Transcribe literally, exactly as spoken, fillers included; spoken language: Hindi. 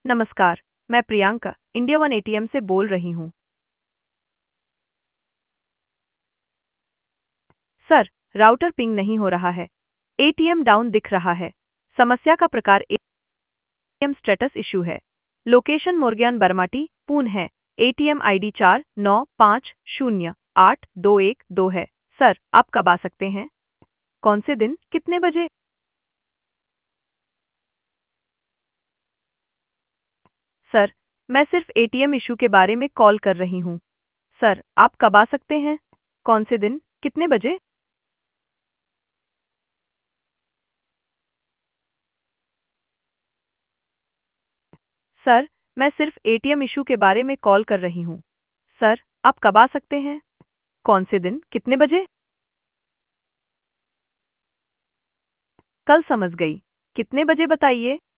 नमस्कार, मैं प्रियंका, इंडिया वन एटीएम से बोल रही हूँ। सर, राउटर पिंग नहीं हो रहा है। एटीएम डाउन दिख रहा है। समस्या का प्रकार एटीएम स्टेटस इशू है। लोकेशन मोरगन बरमाटी, पुणे है। एटीएम आईडी चार नौ पाँच शून्य आठ दो एक दो है। सर, आप कब आ सकते हैं? कौन से दिन, कितने बजे? सर, मैं सिर्फ एटीएम इशू के बारे में कॉल कर रही हूँ। सर, आप कब आ सकते हैं? कौन से दिन, कितने बजे? सर, मैं सिर्फ एटीएम इशू के बारे में कॉल कर रही हूँ। सर, आप कब आ सकते हैं? कौन से दिन, कितने बजे? कल समझ गई। कितने बजे बताइए?